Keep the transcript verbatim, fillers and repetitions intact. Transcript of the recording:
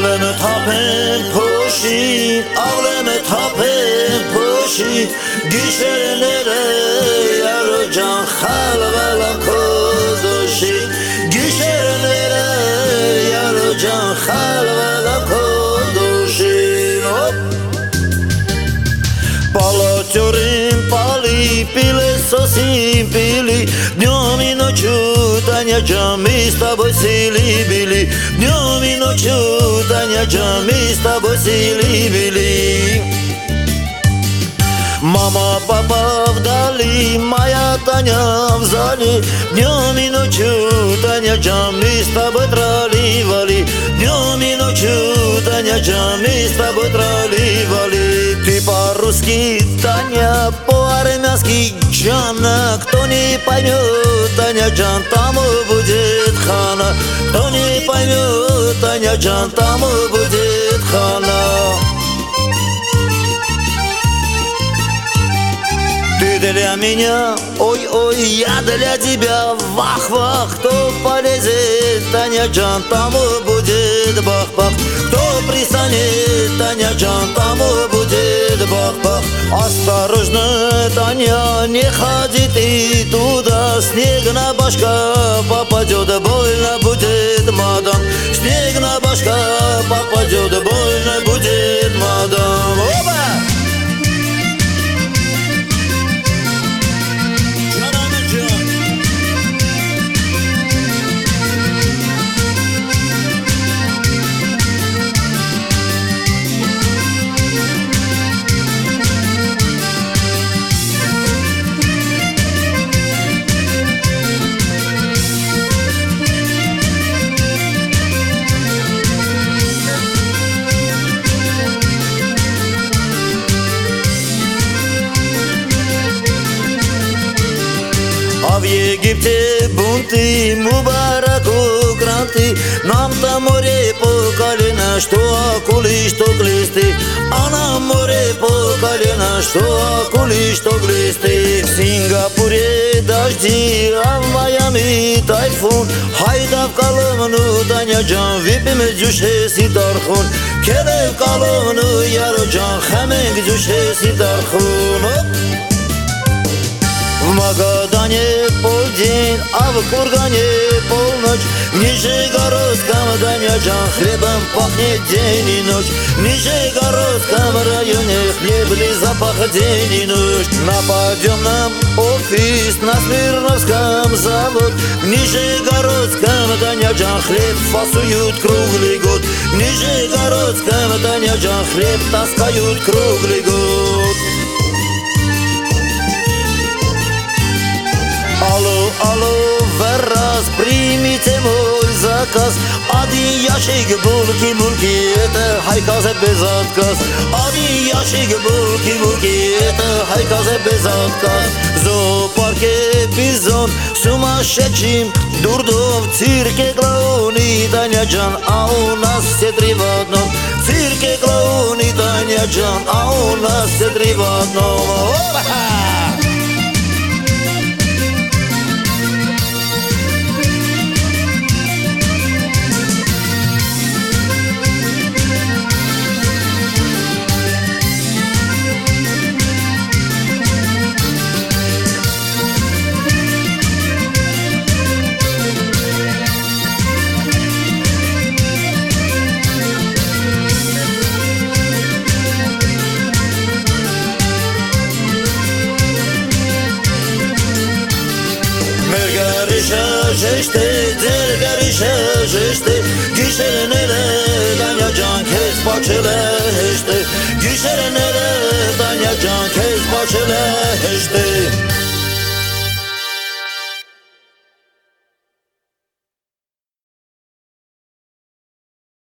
Ağlımı tapın poşin, ağlımı tapın poşin. Gişerenere yarıcan halvala koduşin. Gişerenere yarıcan halvala koduşin. Hop. Полотерим пали, пили сосим, пили. Днем и ночью, Таня Джан, мы с тобой сили били. Днем и ночью, Таня Джан, мы с тобой сили били. Мама, папа вдали, моя Таня в зале. Днем и ночью, Таня Джан, мы с тобой трали-вали. Днем и ночью, Таня Джан, мы с тобой трали-вали. Ты по-русски, Таня, по-армянски, Джана. Кто не поймет, Таня Джан, тому будет хана. Кто не поймет, Таня Джан, тому будет хана. Ты для меня, ой-ой, я для тебя. Вах-вах, кто полезет, Таня Джан, тому будет бах-бах. Кто пристанет, Таня Джан, тому будет бах-бах. Осторожно, Таня, не ходи ты туда. Снег на башка попадет, больно будет, мадам. Снег на башка попадет, больно будет, мадам. Опа! А в Египте бунты, Мубараку гранты. Нам там море по колено, что акулы, что глисты. А нам море по колено, что акулы, что глисты. В Сингапуре дожди, а в Майами тайфун. Хайда в Коломну, Таня Джан, выпьем дюше сидархун. Келе в Коломну, Яро Джан, хамек дюше сидархун. В Магадане полдень, а в Кургане полночь. В Нижегородском, Таня Джан, хлебом пахнет день и ночь. В Нижегородском районе хлебный запах день и ночь. На подъемном офис, на Смирновском завод. В Нижегородском, Таня Джан, хлеб фасуют круглый год. В Нижегородском, Таня Джан, хлеб таскают круглый год. Алло, алло, Веррас, примите мой заказ. Один ящик булки-мульки, это хайказ без отказ. Один ящик булки-мульки, это хайказ без отказ. В зоопарке бизон, сумасшедшим дурдом. В цирке клоуны, Таня Джан, а у нас все три в одном. В цирке клоуны, Таня Джан, а у нас все три в одном. Опа! Ժեշտե, ձեր գարիշը ժեշտե. Գիշերները Տանյա ջան քեզ պաչել է հեշտե. Գիշերները Տանյա ջան քեզ պաչել է հեշտե.